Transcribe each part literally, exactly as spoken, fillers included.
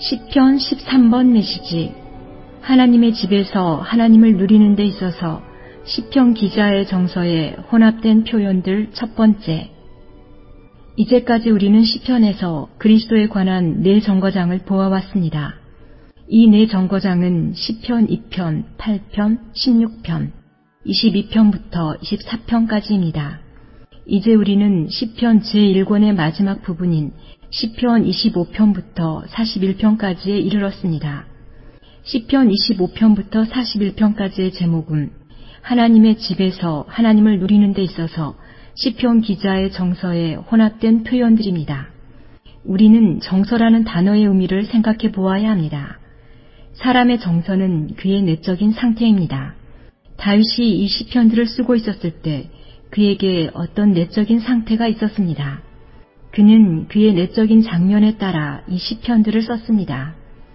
시편 십삼 번 메시지. 하나님의 집에서 하나님을 누리는 데 있어서 시편 기자의 정서에 혼합된 표현들 첫 번째. 이제까지 우리는 시편에서 그리스도에 관한 네 정거장을 보아왔습니다. 이 네 정거장은 시편 이 편, 팔 편, 십육 편, 이십이 편부터 이십사 편까지입니다. 이제 우리는 시편 제일 권의 마지막 부분인 시편 이십오 편부터 사십일 편까지에 이르렀습니다. 시편 이십오 편부터 사십일 편까지의 제목은 하나님의 집에서 하나님을 누리는 데 있어서 시편 기자의 정서에 혼합된 표현들입니다. 우리는 정서라는 단어의 의미를 생각해 보아야 합니다. 사람의 정서는 그의 내적인 상태입니다. 다윗이 이 시편들을 쓰고 있었을 때 그에게 어떤 내적인 상태가 있었습니다. 그는 그의 내적인 장면에 따라 이 시편들을 썼습니다.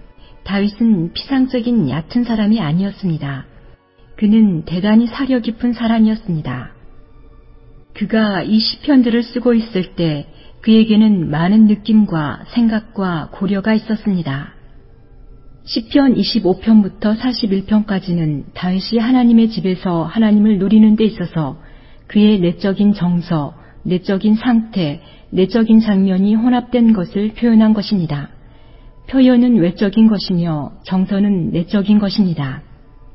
다윗은 피상적인 얕은 사람이 아니었습니다. 그는 대단히 사려 깊은 사람이었습니다. 그가 이 시편들을 쓰고 있을 때 그에게는 많은 느낌과 생각과 고려가 있었습니다. 시편 이십오 편부터 사십일 편까지는 다윗이 하나님의 집에서 하나님을 누리는 데 있어서 그의 내적인 정서, 내적인 상태, 내적인 장면이 혼합된 것을 표현한 것입니다. 표현은 외적인 것이며 정서는 내적인 것입니다.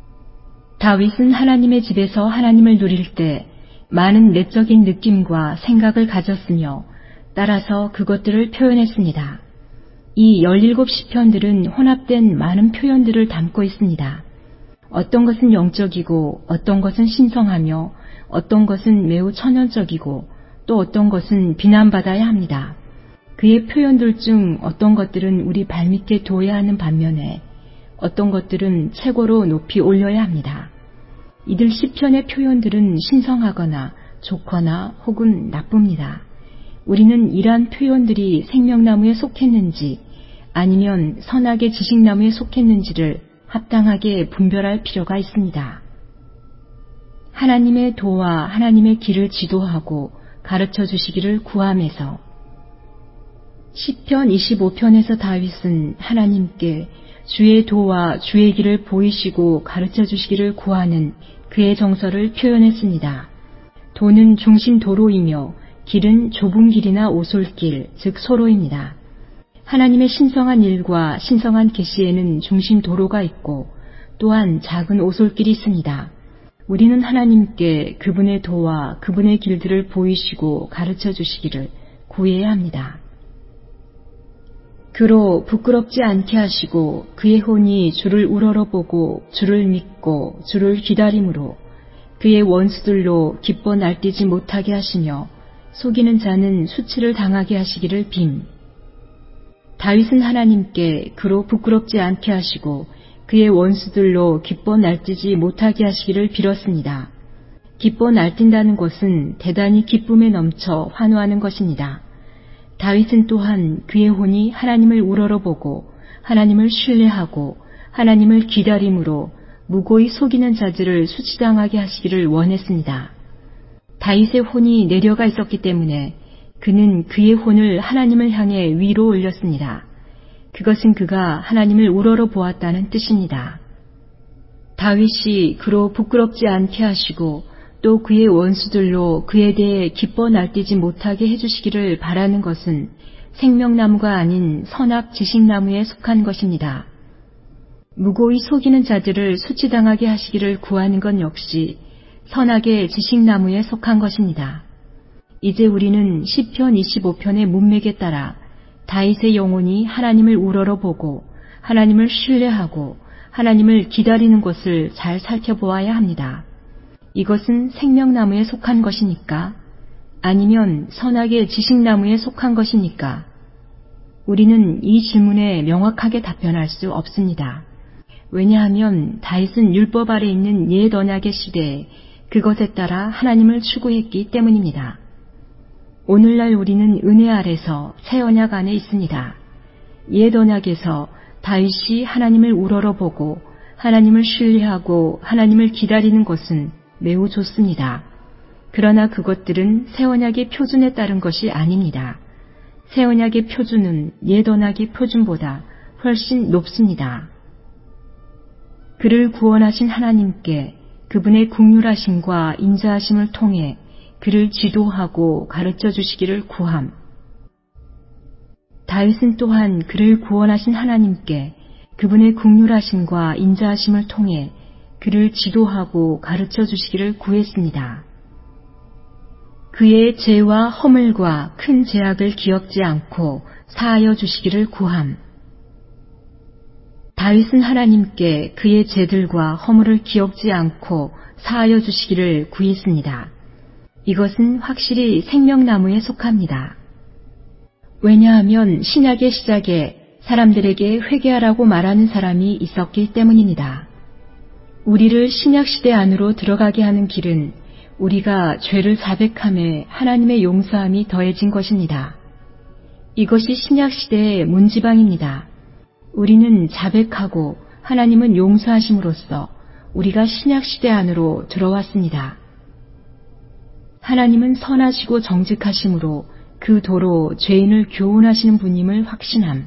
다윗은 하나님의 집에서 하나님을 누릴 때 많은 내적인 느낌과 생각을 가졌으며 따라서 그것들을 표현했습니다. 이 열일곱 시편들은 혼합된 많은 표현들을 담고 있습니다. 어떤 것은 영적이고 어떤 것은 신성하며 어떤 것은 매우 천연적이고 또 어떤 것은 비난받아야 합니다. 그의 표현들 중 어떤 것들은 우리 발밑에 둬야 하는 반면에 어떤 것들은 최고로 높이 올려야 합니다. 이들 시편의 표현들은 신성하거나 좋거나 혹은 나쁩니다. 우리는 이러한 표현들이 생명나무에 속했는지 아니면 선악의 지식나무에 속했는지를 합당하게 분별할 필요가 있습니다. 하나님의 도와 하나님의 길을 지도하고 가르쳐 주시기를 구하면서 시편 이십오 편에서 다윗은 하나님께 주의 도와 주의 길을 보이시고 가르쳐 주시기를 구하는 그의 정서를 표현했습니다. 도는 중심 도로이며 길은 좁은 길이나 오솔길, 즉 소로입니다. 하나님의 신성한 일과 신성한 계시에는 중심 도로가 있고 또한 작은 오솔길이 있습니다. 우리는 하나님께 그분의 도와 그분의 길들을 보이시고 가르쳐 주시기를 구해야 합니다. 그로 부끄럽지 않게 하시고 그의 혼이 주를 우러러보고 주를 믿고 주를 기다림으로 그의 원수들로 기뻐 날뛰지 못하게 하시며 속이는 자는 수치를 당하게 하시기를 빔. 다윗은 하나님께 그로 부끄럽지 않게 하시고 그의 원수들로 기뻐 날뛰지 못하게 하시기를 빌었습니다. 기뻐 날뛴다는 것은 대단히 기쁨에 넘쳐 환호하는 것입니다. 다윗은 또한 그의 혼이 하나님을 우러러보고 하나님을 신뢰하고 하나님을 기다림으로 무고히 속이는 자들을 수치당하게 하시기를 원했습니다. 다윗의 혼이 내려가 있었기 때문에 그는 그의 혼을 하나님을 향해 위로 올렸습니다. 그것은 그가 하나님을 우러러보았다는 뜻입니다. 다윗이 그로 부끄럽지 않게 하시고 또 그의 원수들로 그에 대해 기뻐 날뛰지 못하게 해주시기를 바라는 것은 생명나무가 아닌 선악 지식나무에 속한 것입니다. 무고히 속이는 자들을 수치당하게 하시기를 구하는 것 역시 선악의 지식나무에 속한 것입니다. 이제 우리는 시편 이십오 편의 문맥에 따라 다윗의 영혼이 하나님을 우러러보고 하나님을 신뢰하고 하나님을 기다리는 것을 잘 살펴보아야 합니다. 이것은 생명나무에 속한 것입니까? 아니면 선악의 지식나무에 속한 것입니까? 우리는 이 질문에 명확하게 답변할 수 없습니다. 왜냐하면 다윗은 율법 아래 있는 옛 언약의 시대에 그것에 따라 하나님을 추구했기 때문입니다. 오늘날 우리는 은혜 아래서 새 언약 안에 있습니다. 옛 언약에서 다윗이 하나님을 우러러보고 하나님을 신뢰하고 하나님을 기다리는 것은 매우 좋습니다. 그러나 그것들은 새 언약의 표준에 따른 것이 아닙니다. 새 언약의 표준은 옛 언약의 표준보다 훨씬 높습니다. 그를 구원하신 하나님께 그분의 긍휼하심과 인자하심을 통해 그를 지도하고 가르쳐 주시기를 구함. 다윗은 또한 그를 구원하신 하나님께 그분의 긍휼하심과 인자하심을 통해 그를 지도하고 가르쳐 주시기를 구했습니다. 그의 죄와 허물과 큰 죄악을 기억지 않고 사하여 주시기를 구함. 다윗은 하나님께 그의 죄들과 허물을 기억지 않고 사하여 주시기를 구했습니다. 이것은 확실히 생명나무에 속합니다. 왜냐하면 신약의 시작에 사람들에게 회개하라고 말하는 사람이 있었기 때문입니다. 우리를 신약시대 안으로 들어가게 하는 길은 우리가 죄를 자백함에 하나님의 용서함이 더해진 것입니다. 이것이 신약시대의 문지방입니다. 우리는 자백하고 하나님은 용서하심으로써 우리가 신약시대 안으로 들어왔습니다. 하나님은 선하시고 정직하심으로 그 도로 죄인을 교훈하시는 분임을 확신함.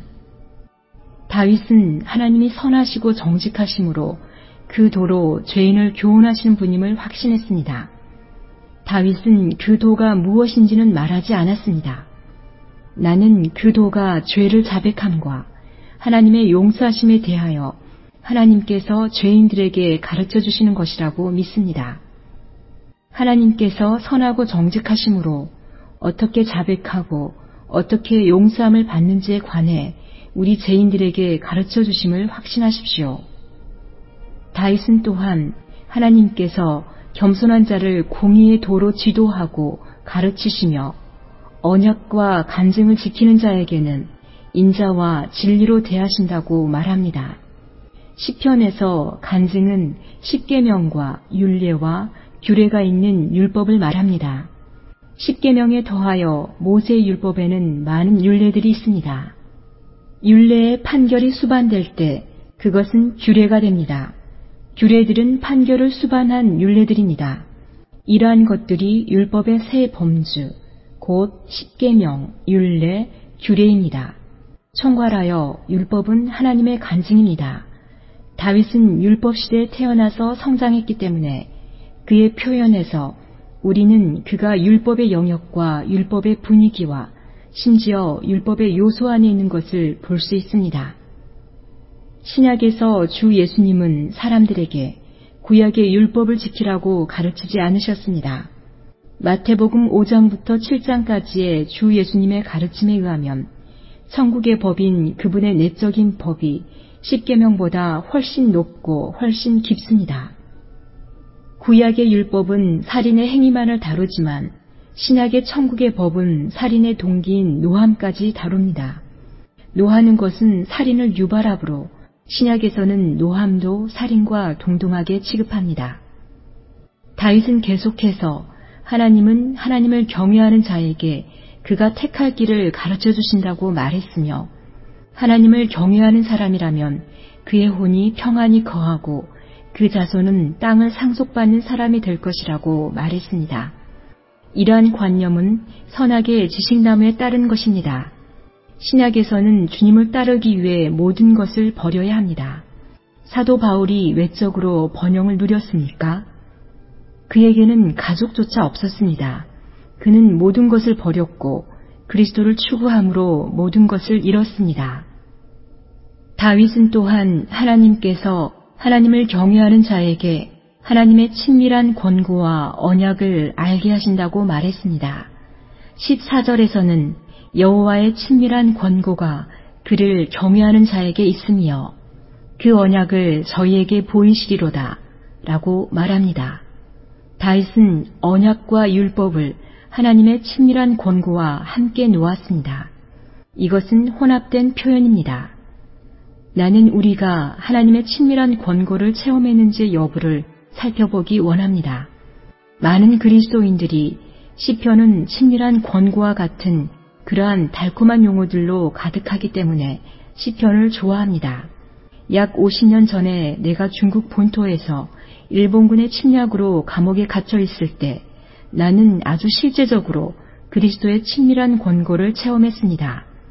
다윗은 하나님이 선하시고 정직하심으로 그 도로 죄인을 교훈하시는 분임을 확신했습니다. 다윗은 그 도가 무엇인지는 말하지 않았습니다. 나는 그 도가 죄를 자백함과 하나님의 용서하심에 대하여 하나님께서 죄인들에게 가르쳐 주시는 것이라고 믿습니다. 하나님께서 선하고 정직하심으로 어떻게 자백하고 어떻게 용서함을 받는지에 관해 우리 죄인들에게 가르쳐 주심을 확신하십시오. 다윗은 또한 하나님께서 겸손한 자를 공의의 도로 지도하고 가르치시며 언약과 간증을 지키는 자에게는 인자와 진리로 대하신다고 말합니다. 시편에서 간증은 십계명과 율례와 규례가 있는 율법을 말합니다. 십계명에 더하여 모세의 율법에는 많은 율례들이 있습니다. 율례의 판결이 수반될 때 그것은 규례가 됩니다. 규례들은 판결을 수반한 율례들입니다. 이러한 것들이 율법의 세 범주, 곧 십계명, 율례, 규례입니다. 총괄하여 율법은 하나님의 간증입니다. 다윗은 율법 시대에 태어나서 성장했기 때문에 그의 표현에서 우리는 그가 율법의 영역과 율법의 분위기와 심지어 율법의 요소 안에 있는 것을 볼 수 있습니다. 신약에서 주 예수님은 사람들에게 구약의 율법을 지키라고 가르치지 않으셨습니다. 마태복음 오 장부터 칠 장까지의 주 예수님의 가르침에 의하면 천국의 법인 그분의 내적인 법이 십계명보다 훨씬 높고 훨씬 깊습니다. 구약의 율법은 살인의 행위만을 다루지만 신약의 천국의 법은 살인의 동기인 노함까지 다룹니다. 노하는 것은 살인을 유발하므로 신약에서는 노함도 살인과 동등하게 취급합니다. 다윗은 계속해서 하나님은 하나님을 경외하는 자에게 그가 택할 길을 가르쳐 주신다고 말했으며 하나님을 경외하는 사람이라면 그의 혼이 평안히 거하고 그 자손은 땅을 상속받는 사람이 될 것이라고 말했습니다. 이러한 관념은 선악의 지식나무에 따른 것입니다. 신약에서는 주님을 따르기 위해 모든 것을 버려야 합니다. 사도 바울이 외적으로 번영을 누렸습니까? 그에게는 가족조차 없었습니다. 그는 모든 것을 버렸고 그리스도를 추구함으로 모든 것을 잃었습니다. 다윗은 또한 하나님께서 하나님을 경외하는 자에게 하나님의 친밀한 권고와 언약을 알게 하신다고 말했습니다. 십사 절에서는 여호와의 친밀한 권고가 그를 경외하는 자에게 있으며 그 언약을 저희에게 보이시리로다 라고 말합니다. 다윗은 언약과 율법을 하나님의 친밀한 권고와 함께 놓았습니다. 이것은 혼합된 표현입니다. 나는 우리가 하나님의 친밀한 권고를 체험했는지 여부를 살펴보기 원합니다. 많은 그리스도인들이 시편은 친밀한 권고와 같은 그러한 달콤한 용어들로 가득하기 때문에 시편을 좋아합니다. 약 오십 년 전에 내가 중국 본토에서 일본군의 침략으로 감옥에 갇혀 있을 때 나는 아주 실제적으로 그리스도의 친밀한 권고를 체험했습니다.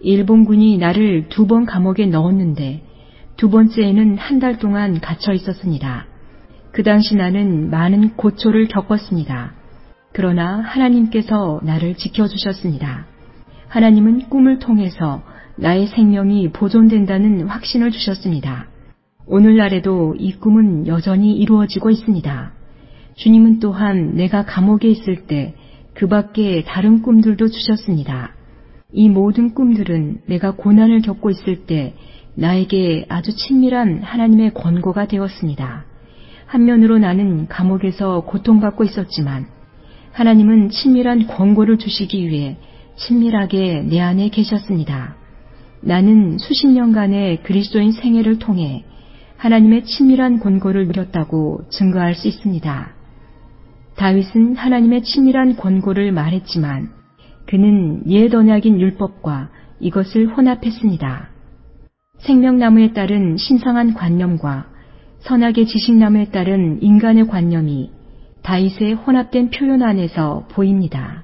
일본군이 나를 두 번 감옥에 넣었는데 두 번째에는 한 달 동안 갇혀 있었습니다. 그 당시 나는 많은 고초를 겪었습니다. 그러나 하나님께서 나를 지켜주셨습니다. 하나님은 꿈을 통해서 나의 생명이 보존된다는 확신을 주셨습니다. 오늘날에도 이 꿈은 여전히 이루어지고 있습니다. 주님은 또한 내가 감옥에 있을 때 그 밖에 다른 꿈들도 주셨습니다. 이 모든 꿈들은 내가 고난을 겪고 있을 때 나에게 아주 친밀한 하나님의 권고가 되었습니다. 한면으로 나는 감옥에서 고통받고 있었지만 하나님은 친밀한 권고를 주시기 위해 친밀하게 내 안에 계셨습니다. 나는 수십 년간의 그리스도인 생애를 통해 하나님의 친밀한 권고를 누렸다고 증거할 수 있습니다. 다윗은 하나님의 친밀한 권고를 말했지만 그는 옛 언약인 율법과 이것을 혼합했습니다. 생명나무에 따른 신성한 관념과 선악의 지식나무에 따른 인간의 관념이 다윗의 혼합된 표현 안에서 보입니다.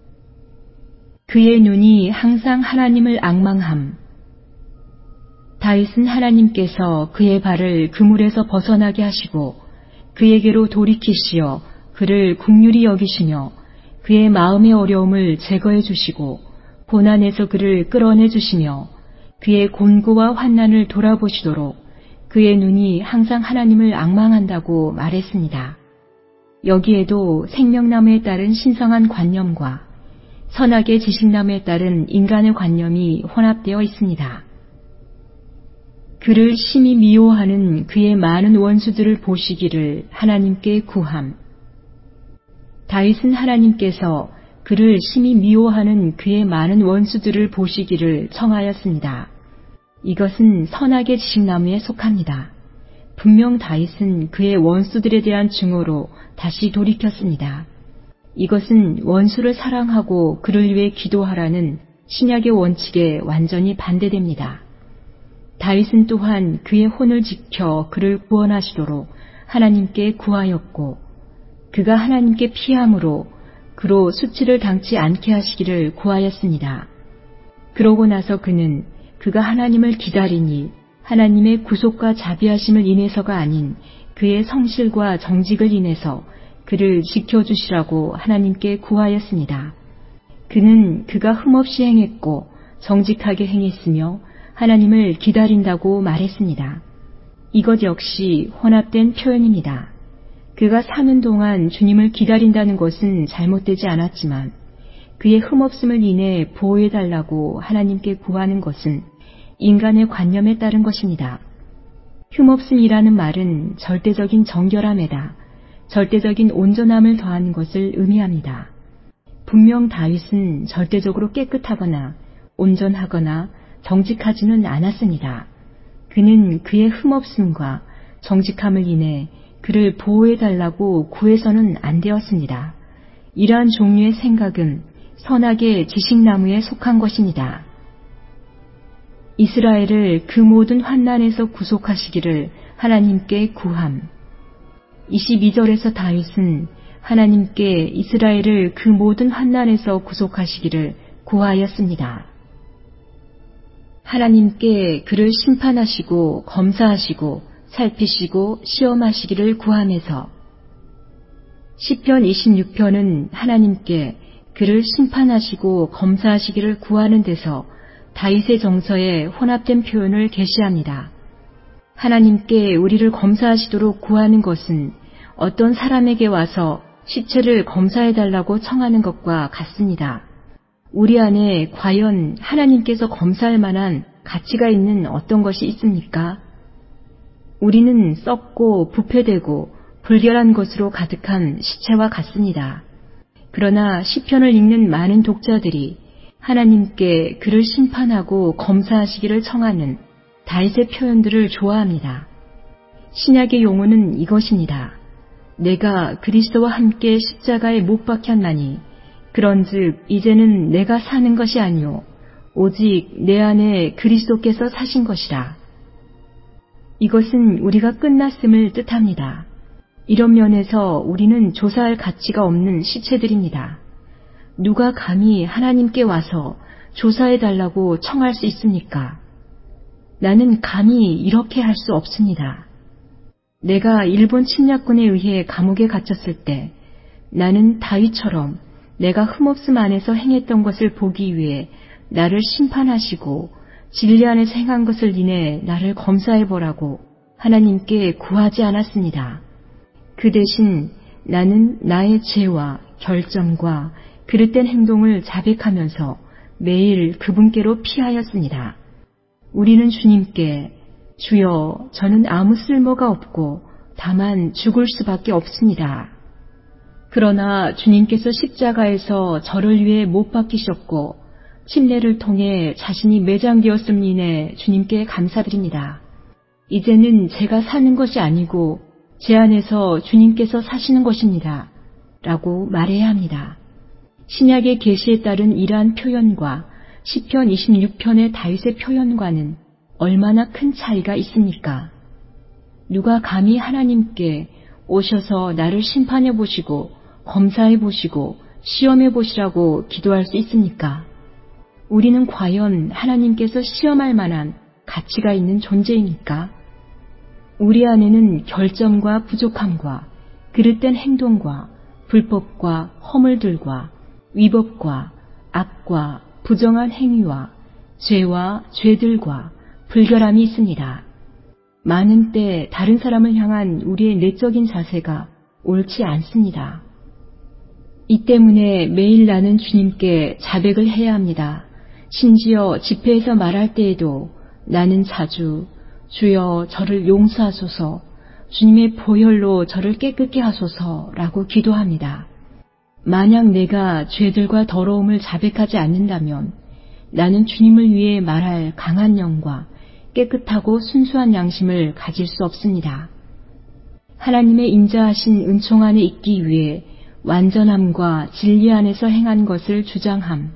그의 눈이 항상 하나님을 앙망함. 다윗은 하나님께서 그의 발을 그물에서 벗어나게 하시고 그에게로 돌이키시어 그를 긍휼히 여기시며 그의 마음의 어려움을 제거해 주시고 고난에서 그를 끌어내 주시며 그의 곤고와 환난을 돌아보시도록 그의 눈이 항상 하나님을 앙망한다고 말했습니다. 여기에도 생명나무에 따른 신성한 관념과 선악의 지식나무에 따른 인간의 관념이 혼합되어 있습니다. 그를 심히 미워하는 그의 많은 원수들을 보시기를 하나님께 구함. 다윗은 하나님께서 그를 심히 미워하는 그의 많은 원수들을 보시기를 청하였습니다. 이것은 선악의 지식나무에 속합니다. 분명 다윗은 그의 원수들에 대한 증오로 다시 돌이켰습니다. 이것은 원수를 사랑하고 그를 위해 기도하라는 신약의 원칙에 완전히 반대됩니다. 다윗은 또한 그의 혼을 지켜 그를 구원하시도록 하나님께 구하였고 그가 하나님께 피함으로 그로 수치를 당치 않게 하시기를 구하였습니다. 그러고 나서 그는 그가 하나님을 기다리니 하나님의 구속과 자비하심을 인해서가 아닌 그의 성실과 정직을 인해서 그를 지켜주시라고 하나님께 구하였습니다. 그는 그가 흠없이 행했고 정직하게 행했으며 하나님을 기다린다고 말했습니다. 이것 역시 혼합된 표현입니다. 그가 사는 동안 주님을 기다린다는 것은 잘못되지 않았지만 그의 흠없음을 인해 보호해달라고 하나님께 구하는 것은 인간의 관념에 따른 것입니다. 흠없음이라는 말은 절대적인 정결함에다 절대적인 온전함을 더하는 것을 의미합니다. 분명 다윗은 절대적으로 깨끗하거나 온전하거나 정직하지는 않았습니다. 그는 그의 흠없음과 정직함을 인해 그를 보호해달라고 구해서는 안 되었습니다. 이러한 종류의 생각은 선악의 지식나무에 속한 것입니다. 이스라엘을 그 모든 환난에서 구속하시기를 하나님께 구함. 이십이 절에서 다윗은 하나님께 이스라엘을 그 모든 환난에서 구속하시기를 구하였습니다. 하나님께 그를 심판하시고 검사하시고 살피시고 시험하시기를 구하면서 시편 이십육 편은 하나님께 그를 심판하시고 검사하시기를 구하는 데서 다윗의 정서에 혼합된 표현을 게시합니다. 하나님께 우리를 검사하시도록 구하는 것은 어떤 사람에게 와서 시체를 검사해달라고 청하는 것과 같습니다. 우리 안에 과연 하나님께서 검사할 만한 가치가 있는 어떤 것이 있습니까? 우리는 썩고 부패되고 불결한 것으로 가득한 시체와 같습니다. 그러나 시편을 읽는 많은 독자들이 하나님께 그를 심판하고 검사하시기를 청하는 다윗의 표현들을 좋아합니다. 신약의 용어는 이것입니다. 내가 그리스도와 함께 십자가에 못 박혔나니 그런즉 이제는 내가 사는 것이 아니요 오직 내 안에 그리스도께서 사신 것이라. 이것은 우리가 끝났음을 뜻합니다. 이런 면에서 우리는 조사할 가치가 없는 시체들입니다. 누가 감히 하나님께 와서 조사해달라고 청할 수 있습니까? 나는 감히 이렇게 할 수 없습니다. 내가 일본 침략군에 의해 감옥에 갇혔을 때 나는 다윗처럼 내가 흠없음 안에서 행했던 것을 보기 위해 나를 심판하시고 진리 안에서 행한 것을 인해 나를 검사해보라고 하나님께 구하지 않았습니다. 그 대신 나는 나의 죄와 결점과 그릇된 행동을 자백하면서 매일 그분께로 피하였습니다. 우리는 주님께 주여 저는 아무 쓸모가 없고 다만 죽을 수밖에 없습니다. 그러나 주님께서 십자가에서 저를 위해 못 박히셨고 침례를 통해 자신이 매장되었음을 인해 주님께 감사드립니다. 이제는 제가 사는 것이 아니고 제 안에서 주님께서 사시는 것입니다. 라고 말해야 합니다. 신약의 계시에 따른 이러한 표현과 시편 이십육 편의 다윗의 표현과는 얼마나 큰 차이가 있습니까? 누가 감히 하나님께 오셔서 나를 심판해 보시고 검사해 보시고 시험해 보시라고 기도할 수 있습니까? 우리는 과연 하나님께서 시험할 만한 가치가 있는 존재입니까? 우리 안에는 결점과 부족함과 그릇된 행동과 불법과 허물들과 위법과 악과 부정한 행위와 죄와 죄들과 불결함이 있습니다. 많은 때 다른 사람을 향한 우리의 내적인 자세가 옳지 않습니다. 이 때문에 매일 나는 주님께 자백을 해야 합니다. 심지어 집회에서 말할 때에도 나는 자주 주여 저를 용서하소서, 주님의 보혈로 저를 깨끗게 하소서라고 기도합니다. 만약 내가 죄들과 더러움을 자백하지 않는다면 나는 주님을 위해 말할 강한 영과 깨끗하고 순수한 양심을 가질 수 없습니다. 하나님의 인자하신 은총 안에 있기 위해 완전함과 진리 안에서 행한 것을 주장함.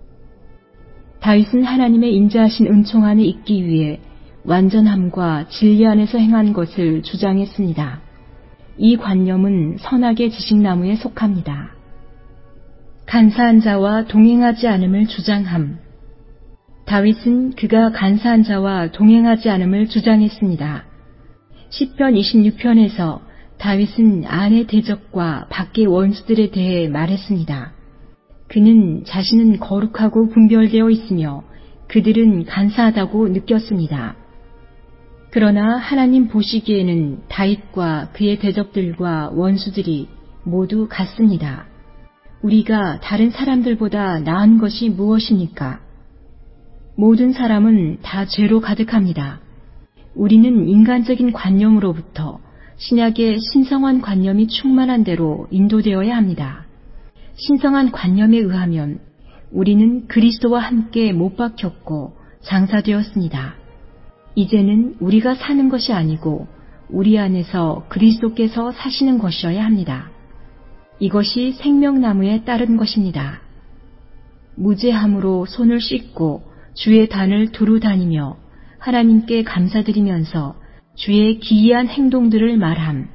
다윗은 하나님의 인자하신 은총 안에 있기 위해 완전함과 진리 안에서 행한 것을 주장했습니다. 이 관념은 선악의 지식나무에 속합니다. 간사한 자와 동행하지 않음을 주장함. 다윗은 그가 간사한 자와 동행하지 않음을 주장했습니다. 시편 이십육 편에서 다윗은 안의 대적과 밖의 원수들에 대해 말했습니다. 그는 자신은 거룩하고 분별되어 있으며 그들은 간사하다고 느꼈습니다. 그러나 하나님 보시기에는 다윗과 그의 대적들과 원수들이 모두 같습니다. 우리가 다른 사람들보다 나은 것이 무엇입니까? 모든 사람은 다 죄로 가득합니다. 우리는 인간적인 관념으로부터 신약의 신성한 관념이 충만한 대로 인도되어야 합니다. 신성한 관념에 의하면 우리는 그리스도와 함께 못 박혔고 장사되었습니다. 이제는 우리가 사는 것이 아니고 우리 안에서 그리스도께서 사시는 것이어야 합니다. 이것이 생명나무에 따른 것입니다. 무죄함으로 손을 씻고 주의 단을 두루 다니며 하나님께 감사드리면서 주의 기이한 행동들을 말함.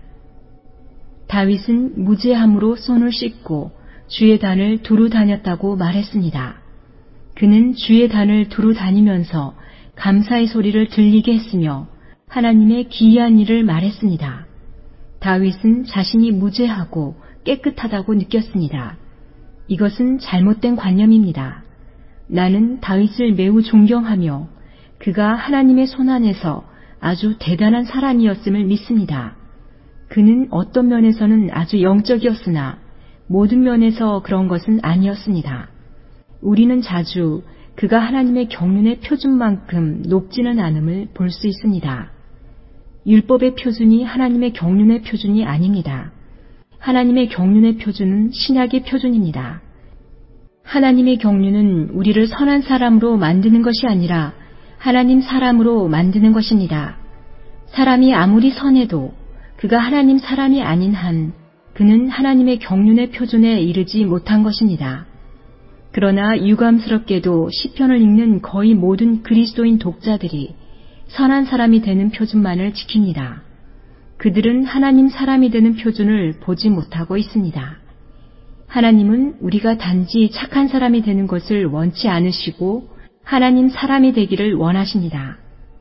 다윗은 무죄함으로 손을 씻고 주의 단을 두루 다녔다고 말했습니다. 그는 주의 단을 두루 다니면서 감사의 소리를 들리게 했으며 하나님의 기이한 일을 말했습니다. 다윗은 자신이 무죄하고 깨끗하다고 느꼈습니다. 이것은 잘못된 관념입니다. 나는 다윗을 매우 존경하며 그가 하나님의 손안에서 아주 대단한 사람이었음을 믿습니다. 그는 어떤 면에서는 아주 영적이었으나 모든 면에서 그런 것은 아니었습니다. 우리는 자주 그가 하나님의 경륜의 표준만큼 높지는 않음을 볼 수 있습니다. 율법의 표준이 하나님의 경륜의 표준이 아닙니다. 하나님의 경륜의 표준은 신약의 표준입니다. 하나님의 경륜은 우리를 선한 사람으로 만드는 것이 아니라 하나님 사람으로 만드는 것입니다. 사람이 아무리 선해도 그가 하나님 사람이 아닌 한 그는 하나님의 경륜의 표준에 이르지 못한 것입니다. 그러나 유감스럽게도 시편을 읽는 거의 모든 그리스도인 독자들이 선한 사람이 되는 표준만을 지킵니다. 그들은 하나님 사람이 되는 표준을 보지 못하고 있습니다. 하나님은 우리가 단지 착한 사람이 되는 것을 원치 않으시고 하나님 사람이 되기를 원하십니다.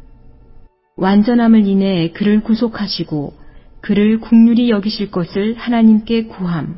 완전함을 인해 그를 구속하시고 그를 긍휼히 여기실 것을 하나님께 구함.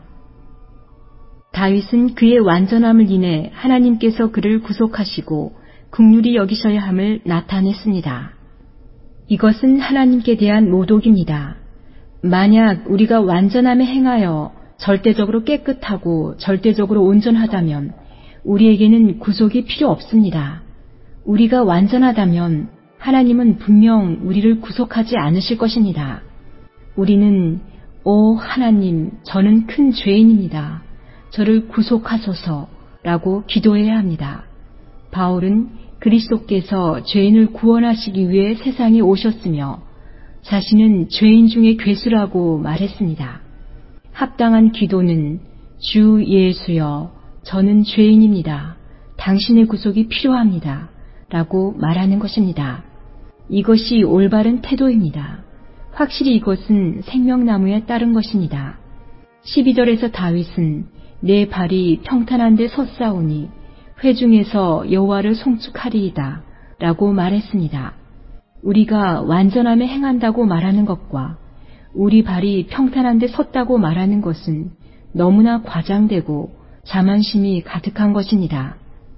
다윗은 그의 완전함을 인해 하나님께서 그를 구속하시고 긍휼히 여기셔야 함을 나타냈습니다. 이것은 하나님께 대한 모독입니다. 만약 우리가 완전함에 행하여 절대적으로 깨끗하고 절대적으로 온전하다면 우리에게는 구속이 필요 없습니다. 우리가 완전하다면 하나님은 분명 우리를 구속하지 않으실 것입니다. 우리는 오 하나님, 저는 큰 죄인입니다. 저를 구속하소서 라고 기도해야 합니다. 바울은 그리스도께서 죄인을 구원하시기 위해 세상에 오셨으며 자신은 죄인 중에 괴수라고 말했습니다. 합당한 기도는 주 예수여, 저는 죄인입니다. 당신의 구속이 필요합니다. 라고 말하는 것입니다. 이것이 올바른 태도입니다. 확실히 이것은 생명나무에 따른 것입니다. 십이 절에서 다윗은 내 발이 평탄한 데 섰사오니 회중에서 여호와를 송축하리이다 라고 말했습니다. 우리가 완전함에 행한다고 말하는 것과 우리 발이 평탄한 데 섰다고 말하는 것은 너무나 과장되고 자만심이 가득한 것입니다.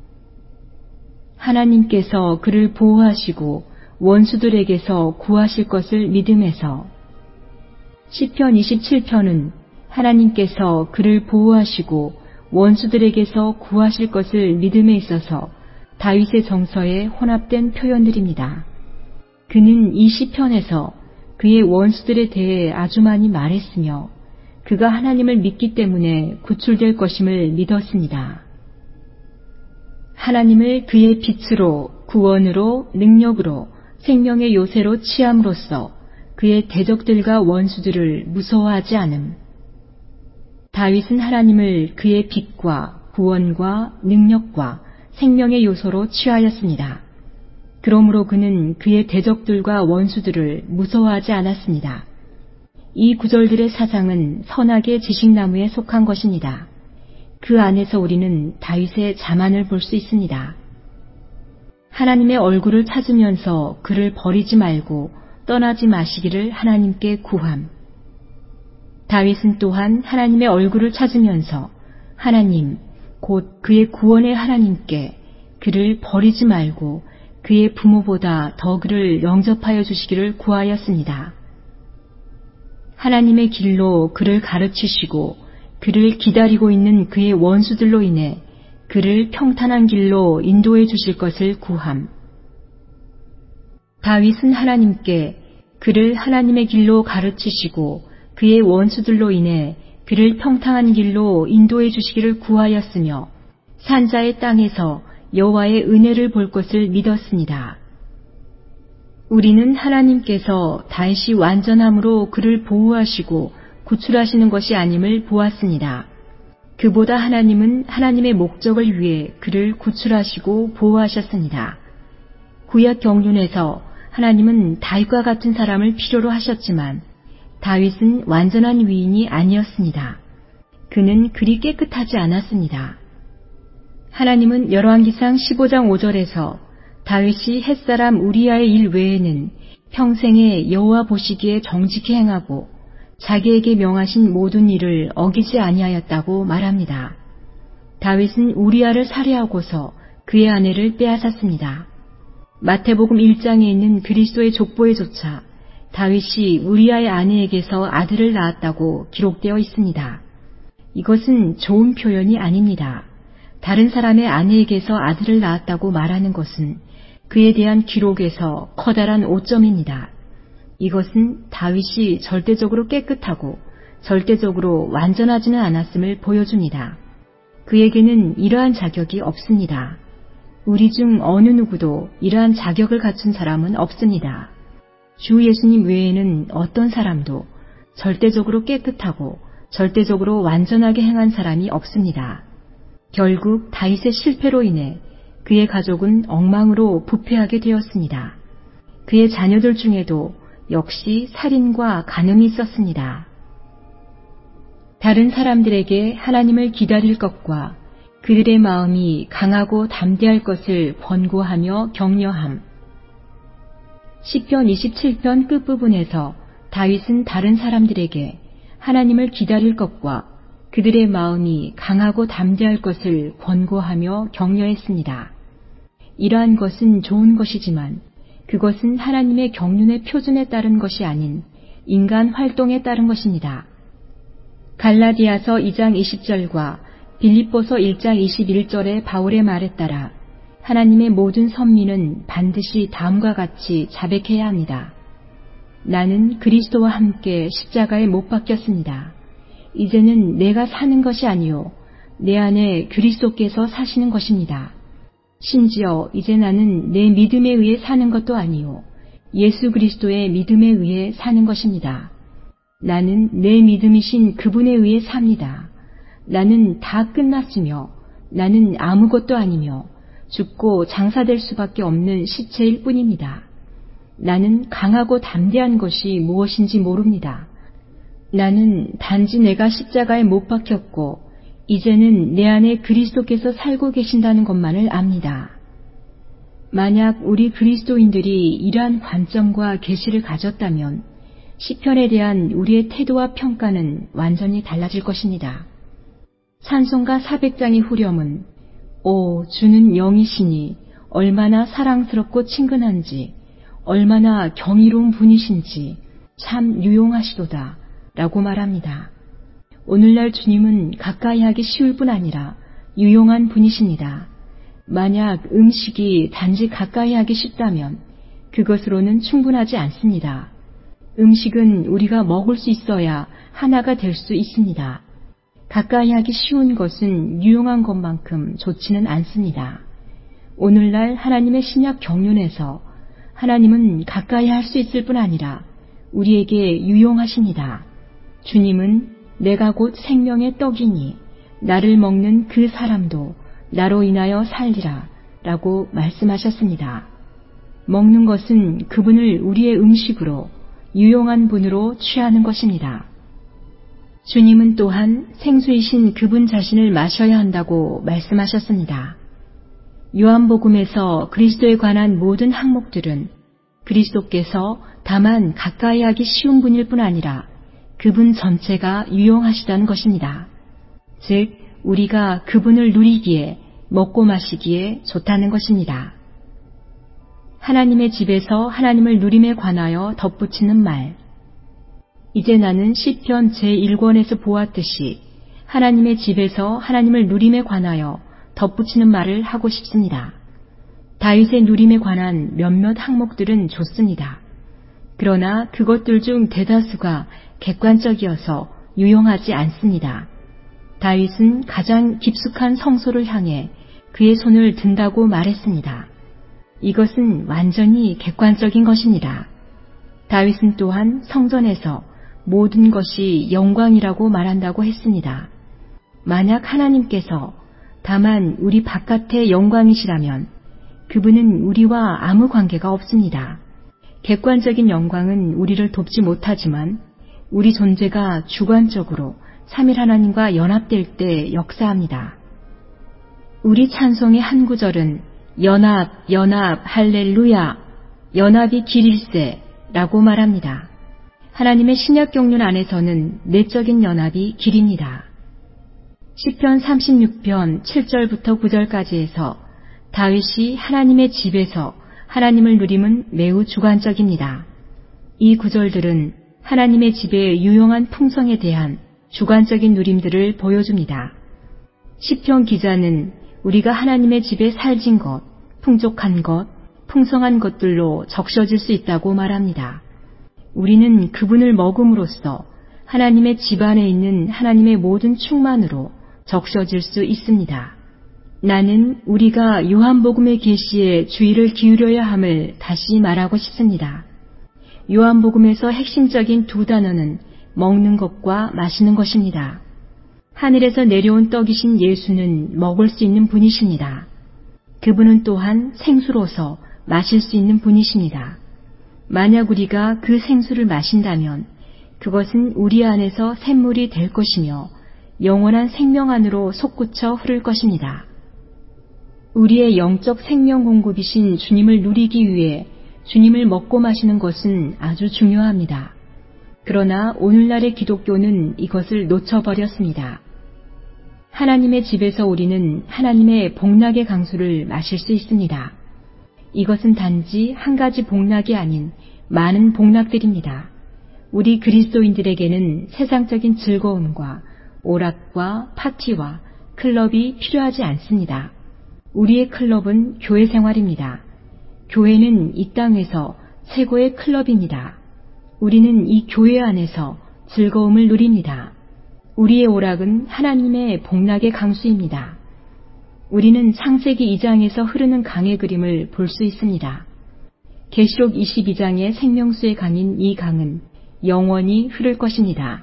하나님께서 그를 보호하시고 원수들에게서 구하실 것을 믿음에서. 시편 이십칠 편은 하나님께서 그를 보호하시고 원수들에게서 구하실 것을 믿음에 있어서 다윗의 정서에 혼합된 표현들입니다. 그는 이 시편에서 그의 원수들에 대해 아주 많이 말했으며 그가 하나님을 믿기 때문에 구출될 것임을 믿었습니다. 하나님을 그의 빛으로, 구원으로, 능력으로, 생명의 요새로 취함으로써 그의 대적들과 원수들을 무서워하지 않음. 다윗은 하나님을 그의 빛과 구원과 능력과 생명의 요소로 취하였습니다. 그러므로 그는 그의 대적들과 원수들을 무서워하지 않았습니다. 이 구절들의 사상은 선악의 지식나무에 속한 것입니다. 그 안에서 우리는 다윗의 자만을 볼 수 있습니다. 하나님의 얼굴을 찾으면서 그를 버리지 말고 떠나지 마시기를 하나님께 구함. 다윗은 또한 하나님의 얼굴을 찾으면서 하나님, 곧 그의 구원의 하나님께 그를 버리지 말고 그의 부모보다 더 그를 영접하여 주시기를 구하였습니다. 하나님의 길로 그를 가르치시고 그를 기다리고 있는 그의 원수들로 인해 그를 평탄한 길로 인도해 주실 것을 구함. 다윗은 하나님께 그를 하나님의 길로 가르치시고 그의 원수들로 인해 그를 평탄한 길로 인도해 주시기를 구하였으며 산자의 땅에서 여호와의 은혜를 볼 것을 믿었습니다. 우리는 하나님께서 다윗이 완전함으로 그를 보호하시고 구출하시는 것이 아님을 보았습니다. 그보다 하나님은 하나님의 목적을 위해 그를 구출하시고 보호하셨습니다. 구약 경륜에서 하나님은 다윗과 같은 사람을 필요로 하셨지만 다윗은 완전한 위인이 아니었습니다. 그는 그리 깨끗하지 않았습니다. 하나님은 열왕기상 십오 장 오 절에서 다윗이 햇사람 우리아의 일 외에는 평생에 여호와 보시기에 정직히 행하고 자기에게 명하신 모든 일을 어기지 아니하였다고 말합니다. 다윗은 우리아를 살해하고서 그의 아내를 빼앗았습니다. 마태복음 일 장에 있는 그리스도의 족보에조차 다윗이 우리아의 아내에게서 아들을 낳았다고 기록되어 있습니다. 이것은 좋은 표현이 아닙니다. 다른 사람의 아내에게서 아들을 낳았다고 말하는 것은 그에 대한 기록에서 커다란 오점입니다. 이것은 다윗이 절대적으로 깨끗하고 절대적으로 완전하지는 않았음을 보여줍니다. 그에게는 이러한 자격이 없습니다. 우리 중 어느 누구도 이러한 자격을 갖춘 사람은 없습니다. 주 예수님 외에는 어떤 사람도 절대적으로 깨끗하고 절대적으로 완전하게 행한 사람이 없습니다. 결국 다윗의 실패로 인해 그의 가족은 엉망으로 부패하게 되었습니다. 그의 자녀들 중에도 역시 살인과 간음이 있었습니다. 다른 사람들에게 하나님을 기다릴 것과 그들의 마음이 강하고 담대할 것을 권고하며 격려함. 시편 이십칠 편 끝부분에서 다윗은 다른 사람들에게 하나님을 기다릴 것과 그들의 마음이 강하고 담대할 것을 권고하며 격려했습니다. 이러한 것은 좋은 것이지만 그것은 하나님의 경륜의 표준에 따른 것이 아닌 인간 활동에 따른 것입니다. 갈라디아서 이 장 이십 절과 빌립보서 일 장 이십일 절의 바울의 말에 따라 하나님의 모든 선민은 반드시 다음과 같이 자백해야 합니다. 나는 그리스도와 함께 십자가에 못 박혔습니다. 이제는 내가 사는 것이 아니요 내 안에 그리스도께서 사시는 것입니다. 심지어 이제 나는 내 믿음에 의해 사는 것도 아니요 예수 그리스도의 믿음에 의해 사는 것입니다. 나는 내 믿음이신 그분에 의해 삽니다. 나는 다 끝났으며 나는 아무것도 아니며 죽고 장사될 수밖에 없는 시체일 뿐입니다. 나는 강하고 담대한 것이 무엇인지 모릅니다. 나는 단지 내가 십자가에 못 박혔고 이제는 내 안에 그리스도께서 살고 계신다는 것만을 압니다. 만약 우리 그리스도인들이 이러한 관점과 계시를 가졌다면 시편에 대한 우리의 태도와 평가는 완전히 달라질 것입니다. 찬송가 사백 장의 후렴은 오 주는 영이시니 얼마나 사랑스럽고 친근한지 얼마나 경이로운 분이신지 참 유용하시도다 라고 말합니다. 오늘날 주님은 가까이 하기 쉬울 뿐 아니라 유용한 분이십니다. 만약 음식이 단지 가까이 하기 쉽다면 그것으로는 충분하지 않습니다. 음식은 우리가 먹을 수 있어야 하나가 될 수 있습니다. 가까이 하기 쉬운 것은 유용한 것만큼 좋지는 않습니다. 오늘날 하나님의 신약 경륜에서 하나님은 가까이 할 수 있을 뿐 아니라 우리에게 유용하십니다. 주님은 내가 곧 생명의 떡이니 나를 먹는 그 사람도 나로 인하여 살리라 라고 말씀하셨습니다. 먹는 것은 그분을 우리의 음식으로 유용한 분으로 취하는 것입니다. 주님은 또한 생수이신 그분 자신을 마셔야 한다고 말씀하셨습니다. 요한복음에서 그리스도에 관한 모든 항목들은 그리스도께서 다만 가까이 하기 쉬운 분일 뿐 아니라 그분 전체가 유용하시다는 것입니다. 즉 우리가 그분을 누리기에 먹고 마시기에 좋다는 것입니다. 하나님의 집에서 하나님을 누림에 관하여 덧붙이는 말. 이제 나는 시편 제일 권에서 보았듯이 하나님의 집에서 하나님을 누림에 관하여 덧붙이는 말을 하고 싶습니다. 다윗의 누림에 관한 몇몇 항목들은 좋습니다. 그러나 그것들 중 대다수가 객관적이어서 유용하지 않습니다. 다윗은 가장 깊숙한 성소를 향해 그의 손을 든다고 말했습니다. 이것은 완전히 객관적인 것입니다. 다윗은 또한 성전에서 모든 것이 영광이라고 말한다고 했습니다. 만약 하나님께서 다만 우리 바깥의 영광이시라면 그분은 우리와 아무 관계가 없습니다. 객관적인 영광은 우리를 돕지 못하지만 우리 존재가 주관적으로 삼일 하나님과 연합될 때 역사합니다. 우리 찬송의 한 구절은 연합, 연합, 할렐루야, 연합이 길일세 라고 말합니다. 하나님의 신약 경륜 안에서는 내적인 연합이 길입니다. 시편 삼십육 편 칠 절부터 구 절까지에서 다윗이 하나님의 집에서 하나님을 누림은 매우 주관적입니다. 이 구절들은 하나님의 집의 유용한 풍성에 대한 주관적인 누림들을 보여줍니다. 시편 기자는 우리가 하나님의 집에 살진 것, 풍족한 것, 풍성한 것들로 적셔질 수 있다고 말합니다. 우리는 그분을 먹음으로써 하나님의 집 안에 있는 하나님의 모든 충만으로 적셔질 수 있습니다. 나는 우리가 요한복음의 계시에 주의를 기울여야 함을 다시 말하고 싶습니다. 요한복음에서 핵심적인 두 단어는 먹는 것과 마시는 것입니다. 하늘에서 내려온 떡이신 예수는 먹을 수 있는 분이십니다. 그분은 또한 생수로서 마실 수 있는 분이십니다. 만약 우리가 그 생수를 마신다면 그것은 우리 안에서 샘물이 될 것이며 영원한 생명 안으로 솟구쳐 흐를 것입니다. 우리의 영적 생명 공급이신 주님을 누리기 위해 주님을 먹고 마시는 것은 아주 중요합니다. 그러나 오늘날의 기독교는 이것을 놓쳐버렸습니다. 하나님의 집에서 우리는 하나님의 복락의 강수를 마실 수 있습니다. 이것은 단지 한 가지 복락이 아닌 많은 복락들입니다. 우리 그리스도인들에게는 세상적인 즐거움과 오락과 파티와 클럽이 필요하지 않습니다. 우리의 클럽은 교회 생활입니다. 교회는 이 땅에서 최고의 클럽입니다. 우리는 이 교회 안에서 즐거움을 누립니다. 우리의 오락은 하나님의 복락의 강수입니다. 우리는 창세기 이 장에서 흐르는 강의 그림을 볼 수 있습니다. 계시록 이십이 장의 생명수의 강인 이 강은 영원히 흐를 것입니다.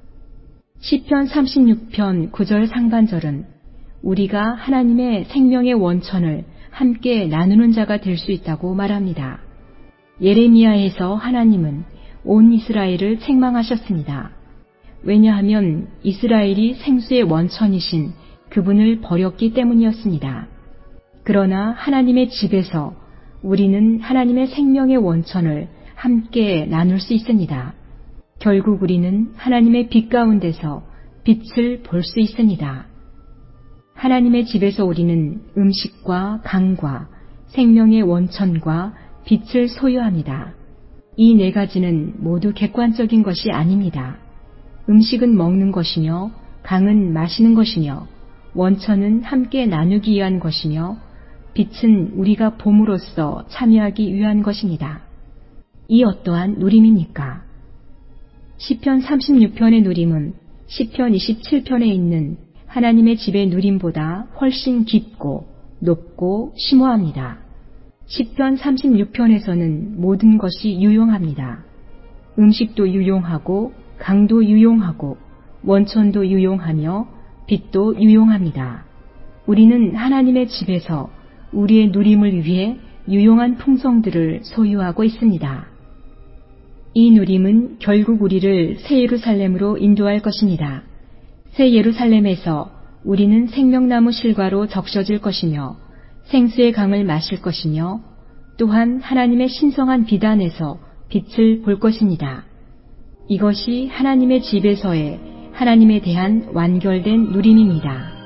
시편 삼십육 편 구 절 상반절은 우리가 하나님의 생명의 원천을 함께 나누는 자가 될 수 있다고 말합니다. 예레미야에서 하나님은 온 이스라엘을 책망하셨습니다. 왜냐하면 이스라엘이 생수의 원천이신 그분을 버렸기 때문이었습니다. 그러나 하나님의 집에서 우리는 하나님의 생명의 원천을 함께 나눌 수 있습니다. 결국 우리는 하나님의 빛 가운데서 빛을 볼 수 있습니다. 하나님의 집에서 우리는 음식과 강과 생명의 원천과 빛을 소유합니다. 이 네 가지는 모두 객관적인 것이 아닙니다. 음식은 먹는 것이며 강은 마시는 것이며 원천은 함께 나누기 위한 것이며 빛은 우리가 봄으로써 참여하기 위한 것입니다. 이 어떠한 누림입니까? 시편 삼십육 편의 누림은 시편 이십칠 편에 있는 하나님의 집의 누림보다 훨씬 깊고 높고 심오합니다. 시편 삼십육 편에서는 모든 것이 유용합니다. 음식도 유용하고 강도 유용하고 원천도 유용하며 빛도 유용합니다. 우리는 하나님의 집에서 우리의 누림을 위해 유용한 풍성들을 소유하고 있습니다. 이 누림은 결국 우리를 새 예루살렘으로 인도할 것입니다. 새 예루살렘에서 우리는 생명나무 실과로 적셔질 것이며 생수의 강을 마실 것이며 또한 하나님의 신성한 빛 안에서 빛을 볼 것입니다. 이것이 하나님의 집에서의 하나님에 대한 완결된 누림입니다.